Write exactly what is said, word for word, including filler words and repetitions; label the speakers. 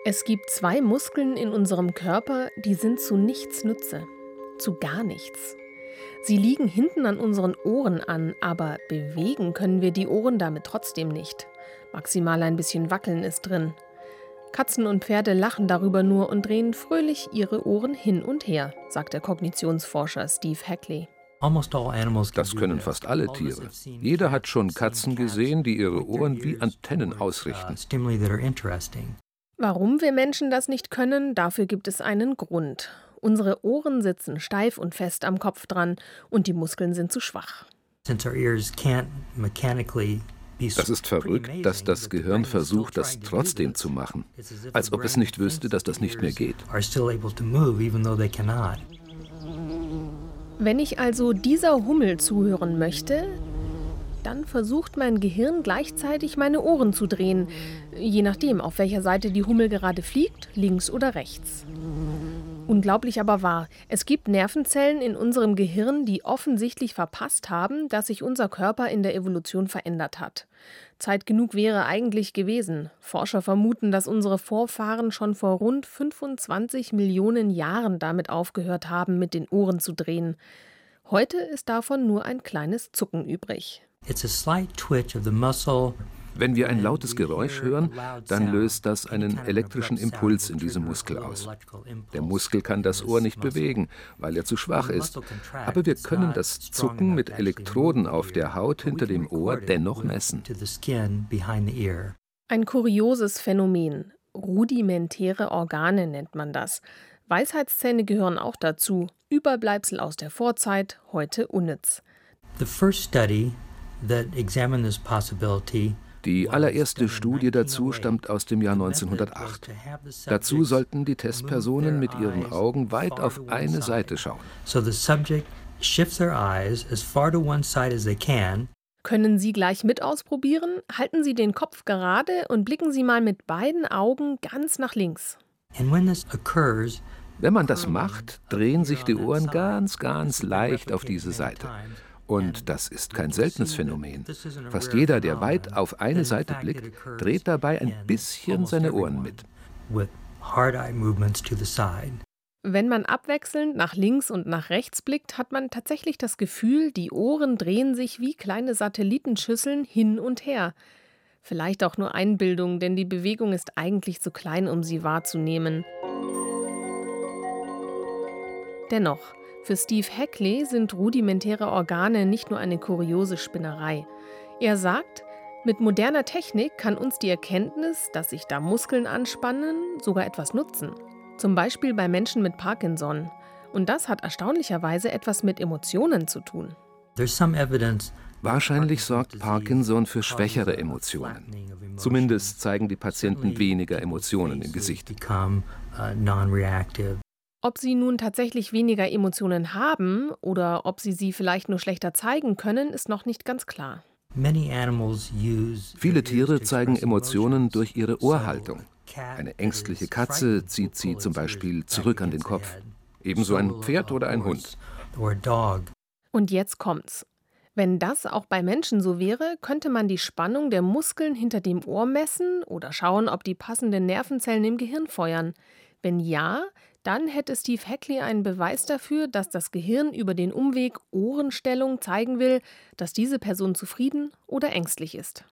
Speaker 1: Es gibt zwei Muskeln in unserem Körper, die sind zu nichts Nütze. Zu gar nichts. Sie liegen hinten an unseren Ohren an, aber bewegen können wir die Ohren damit trotzdem nicht. Maximal ein bisschen Wackeln ist drin. Katzen und Pferde lachen darüber nur und drehen fröhlich ihre Ohren hin und her, sagt der Kognitionsforscher Steve Hackley.
Speaker 2: Das können fast alle Tiere. Jeder hat schon Katzen gesehen, die ihre Ohren wie Antennen ausrichten.
Speaker 1: Warum wir Menschen das nicht können, dafür gibt es einen Grund. Unsere Ohren sitzen steif und fest am Kopf dran und die Muskeln sind zu schwach.
Speaker 2: Das ist verrückt, dass das Gehirn versucht, das trotzdem zu machen. Als ob es nicht wüsste, dass das nicht mehr geht.
Speaker 1: Wenn ich also dieser Hummel zuhören möchte, dann versucht mein Gehirn gleichzeitig meine Ohren zu drehen, je nachdem, auf welcher Seite die Hummel gerade fliegt, links oder rechts. Unglaublich aber wahr, es gibt Nervenzellen in unserem Gehirn, die offensichtlich verpasst haben, dass sich unser Körper in der Evolution verändert hat. Zeit genug wäre eigentlich gewesen. Forscher vermuten, dass unsere Vorfahren schon vor rund fünfundzwanzig Millionen Jahren damit aufgehört haben, mit den Ohren zu drehen. Heute ist davon nur ein kleines Zucken übrig.
Speaker 2: Wenn wir ein lautes Geräusch hören, dann löst das einen elektrischen Impuls in diesem Muskel aus. Der Muskel kann das Ohr nicht bewegen, weil er zu schwach ist. Aber wir können das Zucken mit Elektroden auf der Haut hinter dem Ohr dennoch messen.
Speaker 1: Ein kurioses Phänomen. Rudimentäre Organe nennt man das. Weisheitszähne gehören auch dazu. Überbleibsel aus der Vorzeit, heute unnütz.
Speaker 2: The first study that examined this possibility Die allererste Studie dazu stammt aus dem Jahr neunzehnhundertacht. Dazu sollten die Testpersonen mit ihren Augen weit auf eine Seite schauen.
Speaker 1: Können Sie gleich mit ausprobieren? Halten Sie den Kopf gerade und blicken Sie mal mit beiden Augen ganz nach links.
Speaker 2: Wenn man das macht, drehen sich die Ohren ganz, ganz leicht auf diese Seite. Und das ist kein seltenes Phänomen. Fast jeder, der weit auf eine Seite blickt, dreht dabei ein bisschen seine Ohren mit.
Speaker 1: Wenn man abwechselnd nach links und nach rechts blickt, hat man tatsächlich das Gefühl, die Ohren drehen sich wie kleine Satellitenschüsseln hin und her. Vielleicht auch nur Einbildung, denn die Bewegung ist eigentlich zu klein, um sie wahrzunehmen. Dennoch, für Steve Hackley sind rudimentäre Organe nicht nur eine kuriose Spinnerei. Er sagt, mit moderner Technik kann uns die Erkenntnis, dass sich da Muskeln anspannen, sogar etwas nutzen. Zum Beispiel bei Menschen mit Parkinson. Und das hat erstaunlicherweise etwas mit Emotionen zu tun.
Speaker 2: Wahrscheinlich sorgt Parkinson für schwächere Emotionen. Zumindest zeigen die Patienten weniger Emotionen im Gesicht.
Speaker 1: Ob sie nun tatsächlich weniger Emotionen haben oder ob sie sie vielleicht nur schlechter zeigen können, ist noch nicht ganz klar.
Speaker 2: Viele Tiere zeigen Emotionen durch ihre Ohrhaltung. Eine ängstliche Katze zieht sie zum Beispiel zurück an den Kopf. Ebenso ein Pferd oder ein Hund.
Speaker 1: Und jetzt kommt's. Wenn das auch bei Menschen so wäre, könnte man die Spannung der Muskeln hinter dem Ohr messen oder schauen, ob die passenden Nervenzellen im Gehirn feuern. Wenn ja, dann hätte Steve Hackley einen Beweis dafür, dass das Gehirn über den Umweg Ohrenstellung zeigen will, dass diese Person zufrieden oder ängstlich ist.